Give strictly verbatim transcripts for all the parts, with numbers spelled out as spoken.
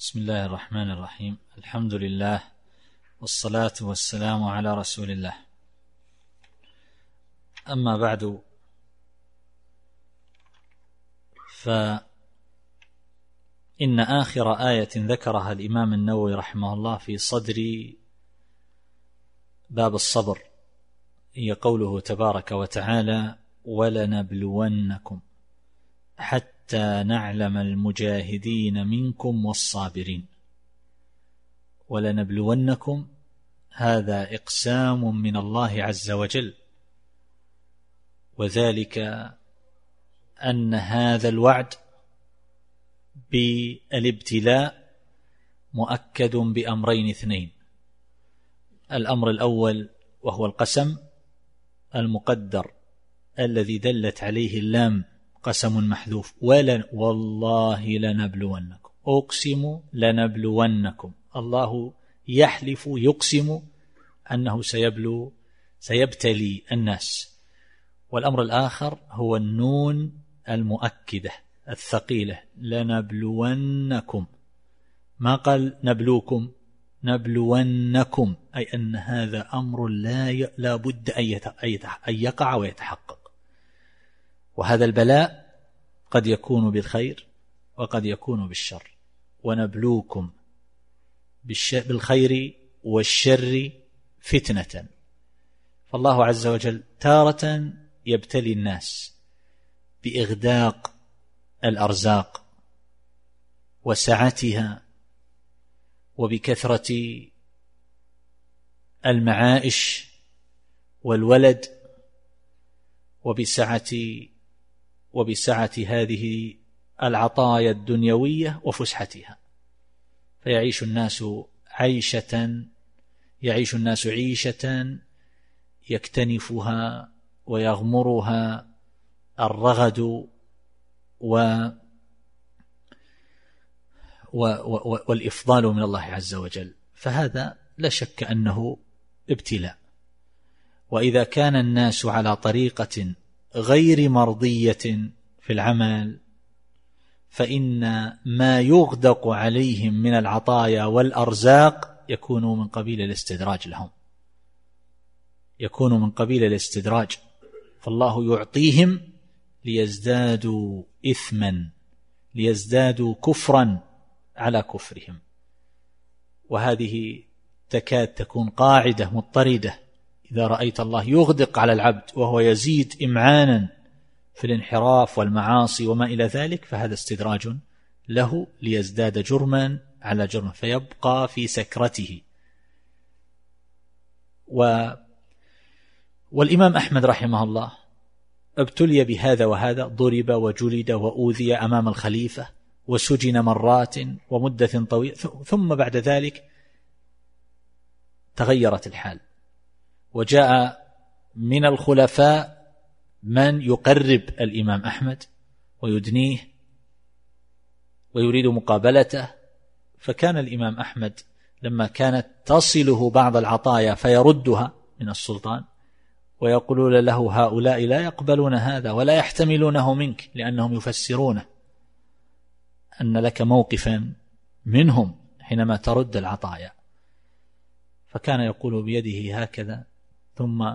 بسم الله الرحمن الرحيم. الحمد لله والصلاة والسلام على رسول الله. أما بعد، فإن آخر آية ذكرها الإمام النووي رحمه الله في صدر باب الصبر هي قوله تبارك وتعالى: ولنبلونكم حتى نعلم المجاهدين منكم والصابرين. ولنبلونكم هذا إقسام من الله عز وجل، وذلك أن هذا الوعد بالابتلاء مؤكد بأمرين اثنين: الأمر الأول وهو القسم المقدر الذي دلت عليه اللام، قسم محذوف، ولن والله لنبلونكم، أقسم لنبلونكم، الله يحلف يقسم أنه سيبلو سيبتلي الناس. والأمر الآخر هو النون المؤكدة الثقيلة: لنبلونكم، ما قال نبلوكم، نبلونكم، أي أن هذا أمر لا لا بد أن يقع ويتحقق. وهذا البلاء قد يكون بالخير وقد يكون بالشر، ونبلوكم بالخير والشر فتنة. فالله عز وجل تارة يبتلي الناس بإغداق الأرزاق وسعتها وبكثرة المعائش والولد وبسعة وبسعة هذه العطايا الدنيوية وفسحتها، فيعيش الناس عيشة يعيش الناس عيشة يكتنفها ويغمرها الرغد و والإفضال من الله عز وجل، فهذا لا شك أنه ابتلاء. وإذا كان الناس على طريقة غير مرضية في العمل، فإن ما يغدق عليهم من العطايا والأرزاق يكون من قبيل الاستدراج لهم، يكون من قبيل الاستدراج، فالله يعطيهم ليزدادوا إثما، ليزدادوا كفرا على كفرهم. وهذه تكاد تكون قاعدة مضطردة: إذا رأيت الله يغدق على العبد وهو يزيد إمعانا في الانحراف والمعاصي وما إلى ذلك، فهذا استدراج له ليزداد جرما على جرم، فيبقى في سكرته. و والإمام أحمد رحمه الله ابتلي بهذا وهذا، ضرب وجلد وأوذي أمام الخليفة وسجن مرات ومدة طويلة، ثم بعد ذلك تغيرت الحال، وجاء من الخلفاء من يقرب الإمام أحمد ويدنيه ويريد مقابلته. فكان الإمام أحمد لما كانت تصله بعض العطايا فيردها من السلطان، ويقولون له: هؤلاء لا يقبلون هذا ولا يحتملونه منك، لأنهم يفسرونه أن لك موقفا منهم حينما ترد العطايا. فكان يقول بيده هكذا، ثم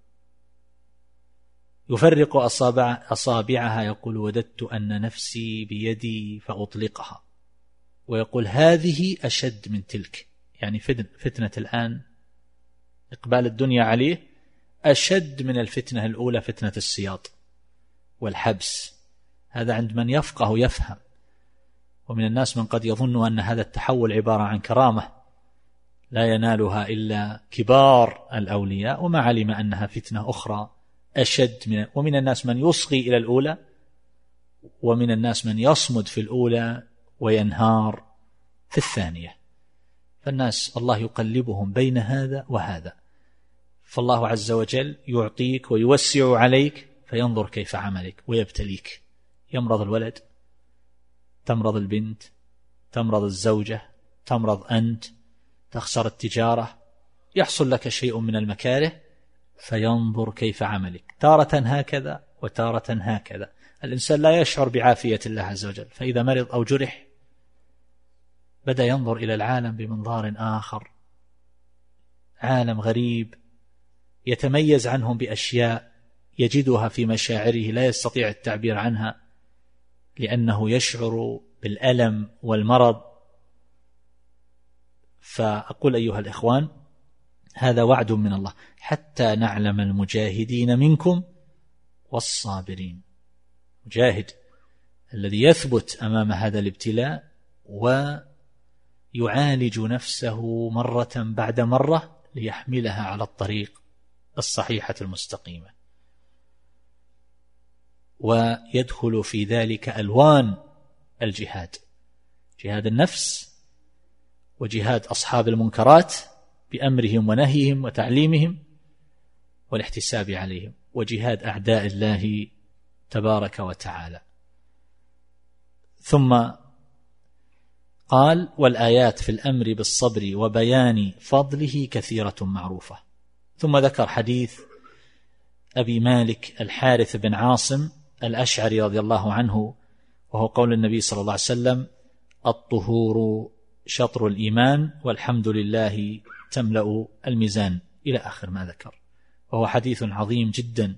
يفرق أصابع أصابعها، يقول: وددت أن نفسي بيدي فأطلقها، ويقول: هذه أشد من تلك، يعني فتنة الآن إقبال الدنيا عليه أشد من الفتنة الأولى، فتنة السياط والحبس. هذا عند من يفقه يفهم. ومن الناس من قد يظن أن هذا التحول عبارة عن كرامة لا ينالها إلا كبار الأولياء، وما علم أنها فتنة أخرى أشد من. ومن الناس من يصغي إلى الأولى، ومن الناس من يصمد في الأولى وينهار في الثانية. فالناس الله يقلبهم بين هذا وهذا، فالله عز وجل يعطيك ويوسع عليك فينظر كيف عملك ويبتليك. يمرض الولد، تمرض البنت، تمرض الزوجة، تمرض أنت، تخسر التجارة، يحصل لك شيء من المكاره فينظر كيف عملك، تارة هكذا وتارة هكذا. الإنسان لا يشعر بعافية الله عز وجل، فإذا مرض أو جرح بدأ ينظر إلى العالم بمنظار آخر، عالم غريب يتميز عنهم بأشياء يجدها في مشاعره لا يستطيع التعبير عنها لأنه يشعر بالألم والمرض. فأقول أيها الإخوان، هذا وعد من الله حتى نعلم المجاهدين منكم والصابرين. مجاهد الذي يثبت أمام هذا الابتلاء ويعالج نفسه مرة بعد مرة ليحملها على الطريق الصحيحة المستقيمة. ويدخل في ذلك ألوان الجهاد، جهاد النفس وجهاد أصحاب المنكرات بأمرهم ونهيهم وتعليمهم والاحتساب عليهم، وجهاد أعداء الله تبارك وتعالى. ثم قال: والآيات في الأمر بالصبر وبيان فضله كثيرة معروفة. ثم ذكر حديث أبي مالك الحارث بن عاصم الأشعري رضي الله عنه، وهو قول النبي صلى الله عليه وسلم: الطهور شطر الإيمان والحمد لله تملأ الميزان، إلى آخر ما ذكر، وهو حديث عظيم جدا،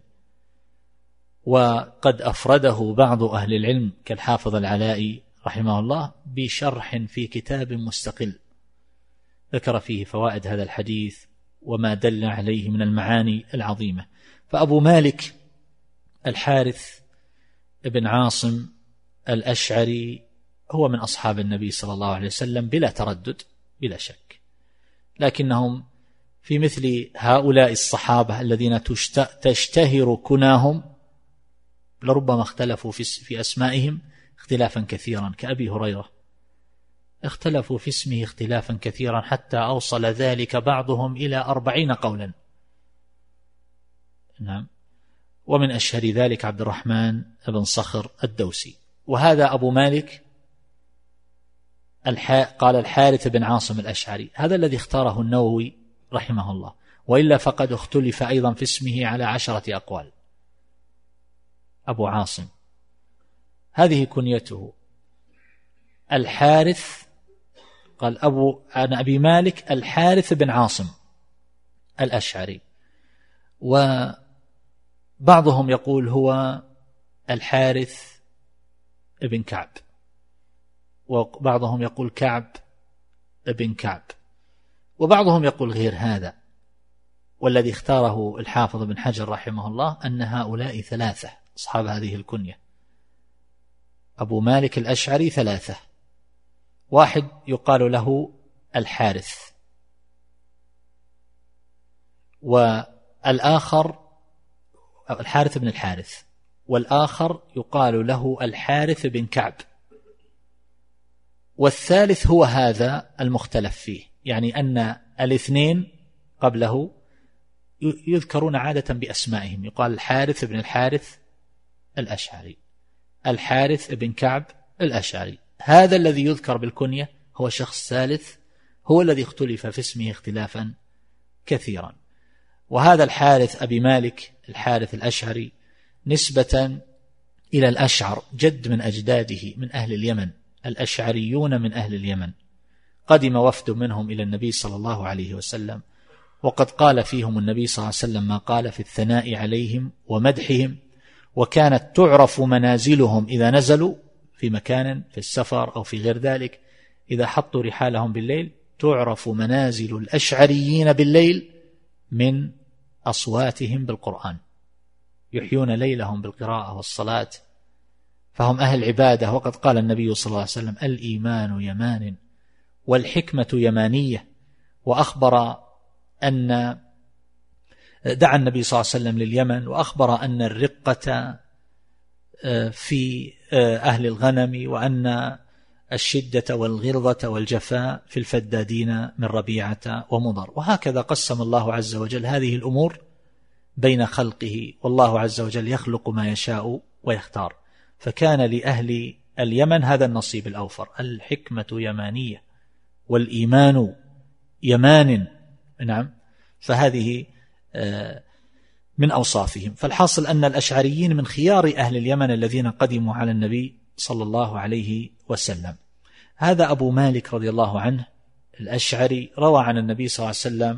وقد أفرده بعض أهل العلم كالحافظ العلائي رحمه الله بشرح في كتاب مستقل ذكر فيه فوائد هذا الحديث وما دل عليه من المعاني العظيمة. فأبو مالك الحارث ابن عاصم الأشعري هو من أصحاب النبي صلى الله عليه وسلم بلا تردد بلا شك، لكنهم في مثل هؤلاء الصحابة الذين تشتهر كناهم لربما اختلفوا في أسمائهم اختلافا كثيرا، كأبي هريرة اختلفوا في اسمه اختلافا كثيرا حتى أوصل ذلك بعضهم إلى أربعين قولا. نعم. ومن أشهر ذلك عبد الرحمن بن صخر الدوسي. وهذا أبو مالك قال الحارث بن عاصم الأشعري، هذا الذي اختاره النووي رحمه الله، وإلا فقد اختلف أيضا في اسمه على عشرة أقوال. أبو عاصم هذه كنيته الحارث، قال أبو عن أبي مالك الحارث بن عاصم الأشعري، وبعضهم يقول هو الحارث ابن كعب، وبعضهم يقول كعب ابن كعب، وبعضهم يقول غير هذا. والذي اختاره الحافظ بن حجر رحمه الله أن هؤلاء ثلاثة أصحاب هذه الكنية، أبو مالك الأشعري ثلاثة، واحد يقال له الحارث، والآخر الحارث بن الحارث، والآخر يقال له الحارث بن كعب، والثالث هو هذا المختلف فيه، يعني أن الاثنين قبله يذكرون عادة بأسمائهم، يقال الحارث بن الحارث الأشعري، الحارث بن كعب الأشعري. هذا الذي يذكر بالكنية هو شخص ثالث، هو الذي اختلف في اسمه اختلافا كثيرا. وهذا الحارث أبي مالك الحارث الأشعري نسبة إلى الأشعر، جد من أجداده من أهل اليمن، الأشعريون من أهل اليمن. قدم وفد منهم إلى النبي صلى الله عليه وسلم، وقد قال فيهم النبي صلى الله عليه وسلم ما قال في الثناء عليهم ومدحهم، وكانت تعرف منازلهم إذا نزلوا في مكان في السفر أو في غير ذلك، إذا حطوا رحالهم بالليل تعرف منازل الأشعريين بالليل من أصواتهم بالقرآن، يحيون ليلهم بالقراءة والصلاة، فهم أهل عبادة. وقد قال النبي صلى الله عليه وسلم الإيمان يمان والحكمة يمانية، وأخبر أن دعا النبي صلى الله عليه وسلم لليمن، وأخبر أن الرقة في أهل الغنم، وأن الشدة والغلظة والجفاء في الفدادين من ربيعة ومضر. وهكذا قسم الله عز وجل هذه الأمور بين خلقه، والله عز وجل يخلق ما يشاء ويختار، فكان لأهل اليمن هذا النصيب الأوفر، الحكمة يمانية والإيمان يمان. نعم. فهذه من أوصافهم. فالحاصل أن الأشعريين من خيار أهل اليمن الذين قدموا على النبي صلى الله عليه وسلم. هذا أبو مالك رضي الله عنه الأشعري روى عن النبي صلى الله عليه وسلم،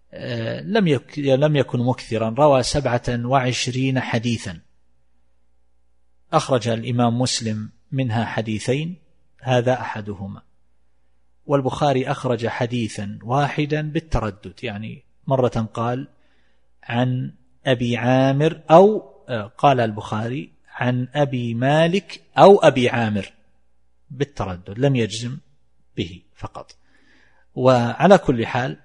لم يكن مكثرا، روى سبعة وعشرين حديثا، أخرج الإمام مسلم منها حديثين، هذا أحدهما، والبخاري أخرج حديثا واحدا بالتردد، يعني مرة قال عن أبي عامر أو قال البخاري عن أبي مالك أو أبي عامر بالتردد، لم يجزم به فقط. وعلى كل حال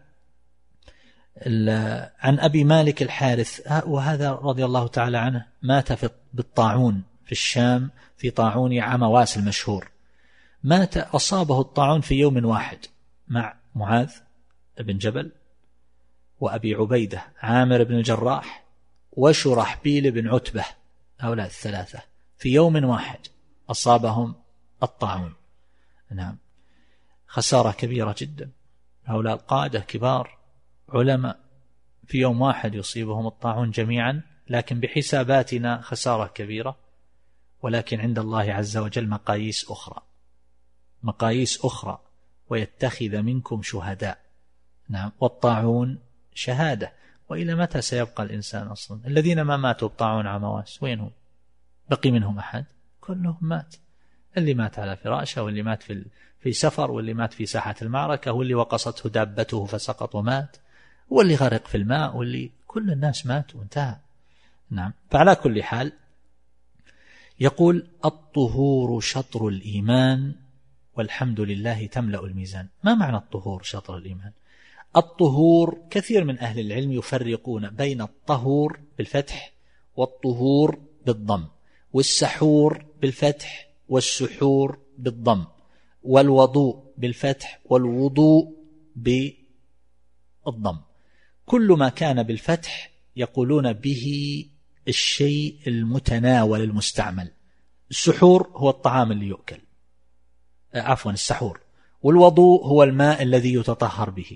عن أبي مالك الحارث، وهذا رضي الله تعالى عنه مات في بالطاعون في الشام، في طاعون عمواس المشهور، مات أصابه الطاعون في يوم واحد مع معاذ بن جبل وأبي عبيدة عامر بن الجراح وشرحبيل بن عتبة، هؤلاء الثلاثة في يوم واحد أصابهم الطاعون. نعم، خسارة كبيرة جدا، هؤلاء القادة كبار علماء في يوم واحد يصيبهم الطاعون جميعا، لكن بحساباتنا خسارة كبيرة، ولكن عند الله عز وجل مقاييس أخرى، مقاييس أخرى، ويتخذ منكم شهداء. نعم، والطاعون شهادة، وإلى متى سيبقى الإنسان أصلا؟ الذين ما ماتوا بطاعون عمواس وينهم؟ بقي منهم أحد؟ كلهم مات، اللي مات على فراشه، واللي مات في في سفر، واللي مات في ساحة المعركة، واللي وقصته دابته فسقط ومات، واللي غرق في الماء، واللي كل الناس ماتوا وانتهى. نعم، فعلى كل حال يقول الطهور شطر الإيمان والحمد لله تملأ الميزان. ما معنى الطهور شطر الإيمان؟ الطهور كثير من أهل العلم يفرقون بين الطهور بالفتح والطهور بالضم، والسحور بالفتح والسحور بالضم، والوضوء بالفتح والوضوء بالضم. كل ما كان بالفتح يقولون به الشيء المتناول المستعمل. السحور هو الطعام اللي يؤكل، عفوا السحور، والوضوء هو الماء الذي يتطهر به،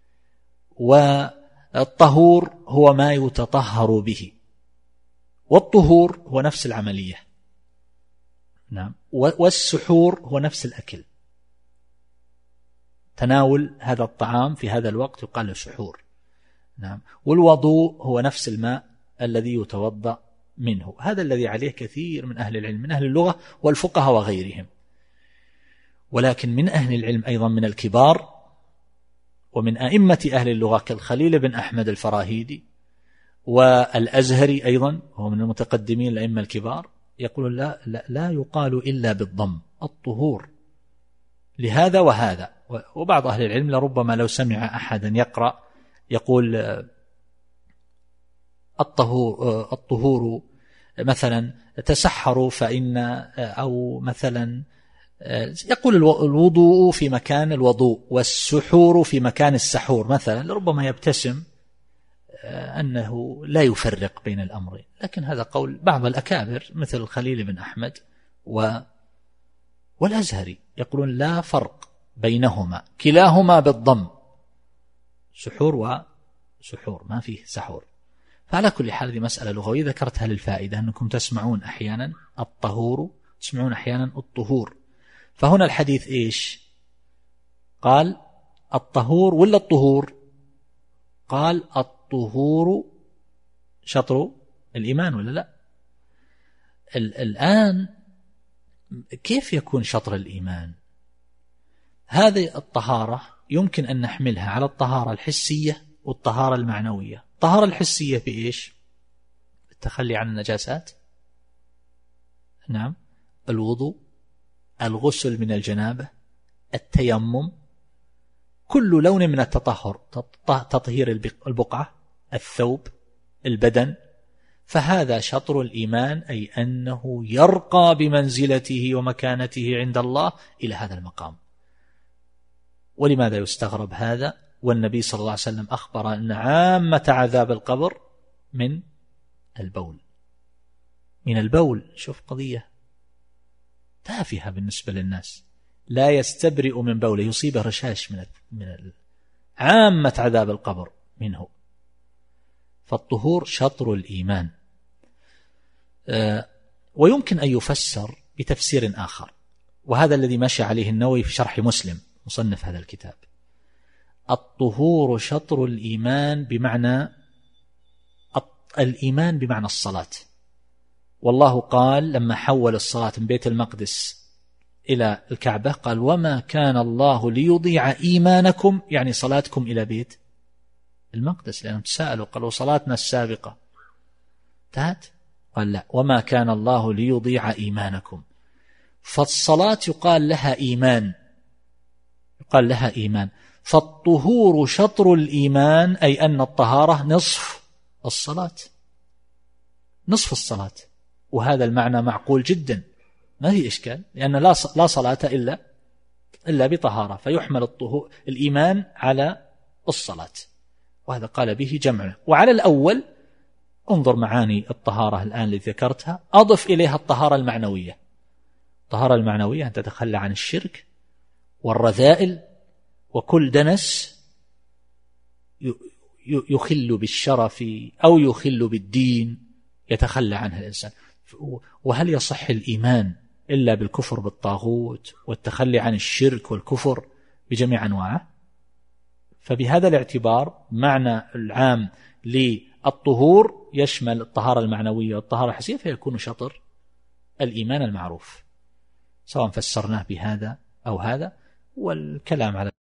والطهور هو ما يتطهر به، والطهور هو نفس العملية. نعم، والسحور هو نفس الأكل، تناول هذا الطعام في هذا الوقت يقال له سحور. نعم، والوضوء هو نفس الماء الذي يتوضأ منه. هذا الذي عليه كثير من أهل العلم، من أهل اللغة والفقهاء وغيرهم. ولكن من أهل العلم أيضا من الكبار ومن أئمة أهل اللغة كالخليل بن أحمد الفراهيدي والأزهري أيضا، هو من المتقدمين الأئمة الكبار، يقول لا, لا, لا يقال إلا بالضم الطهور لهذا وهذا. وبعض أهل العلم لربما لو سمع أحدا يقرأ يقول الطهور, الطهور مثلا تسحروا فإن، أو مثلا يقول الوضوء في مكان الوضوء والسحور في مكان السحور مثلا، لربما يبتسم أنه لا يفرق بين الأمرين. لكن هذا قول بعض الأكابر مثل الخليل بن أحمد والأزهري، يقولون لا فرق بينهما، كلاهما بالضم، سحور وسحور، ما فيه سحور. فعلى كل حال هذه مسألة لغوية ذكرتها للفائدة، أنكم تسمعون أحيانا الطهور، تسمعون أحيانا الطهور. فهنا الحديث إيش قال؟ الطهور ولا الطهور؟ قال الطهور شطر الإيمان ولا لا؟ الآن كيف يكون شطر الإيمان؟ هذه الطهارة يمكن أن نحملها على الطهارة الحسية والطهارة المعنوية. الطهارة الحسية بإيش؟ التخلي عن النجاسات، نعم، الوضوء، الغسل من الجنابة، التيمم، كل لون من التطهر، تطهير البقعة، الثوب، البدن. فهذا شطر الإيمان، أي أنه يرقى بمنزلته ومكانته عند الله إلى هذا المقام. ولماذا يستغرب هذا والنبي صلى الله عليه وسلم أخبر أن عامة عذاب القبر من البول، من البول. شوف قضية تافهة بالنسبة للناس، لا يستبرئ من بوله، يصيبه رشاش من من عامة عذاب القبر منه. فالطهور شطر الإيمان. ويمكن أن يفسر بتفسير آخر، وهذا الذي مشى عليه النووي في شرح مسلم مصنف هذا الكتاب. الطهور شطر الإيمان، بمعنى الإيمان بمعنى الصلاة. والله قال لما حول الصلاة من بيت المقدس إلى الكعبة قال وما كان الله ليضيع إيمانكم، يعني صلاتكم إلى بيت المقدس، لأنهم تساءلوا قالوا صلاتنا السابقة انتهت، قال لا، وما كان الله ليضيع إيمانكم. فالصلاة يقال لها إيمان، يقال لها إيمان. فالطهور شطر الإيمان، أي أن الطهارة نصف الصلاة، نصف الصلاة. وهذا المعنى معقول جدا ما في إشكال، لأن لا لا صلاة إلا إلا بطهارة، فيحمل الطهور الإيمان على الصلاة، وهذا قال به جمعه. وعلى الأول انظر معاني الطهارة الآن اللي ذكرتها، أضف إليها الطهارة المعنوية. الطهارة المعنوية أن تتخلى عن الشرك والرذائل وكل دنس يخل بالشرف أو يخل بالدين يتخلى عنها الإنسان. وهل يصح الإيمان إلا بالكفر بالطاغوت والتخلي عن الشرك والكفر بجميع أنواعه؟ فبهذا الاعتبار معنى العام للطهور يشمل الطهارة المعنوية والطهارة الحسية، فيكون شطر الإيمان المعروف، سواء فسرناه بهذا أو هذا. والكلام على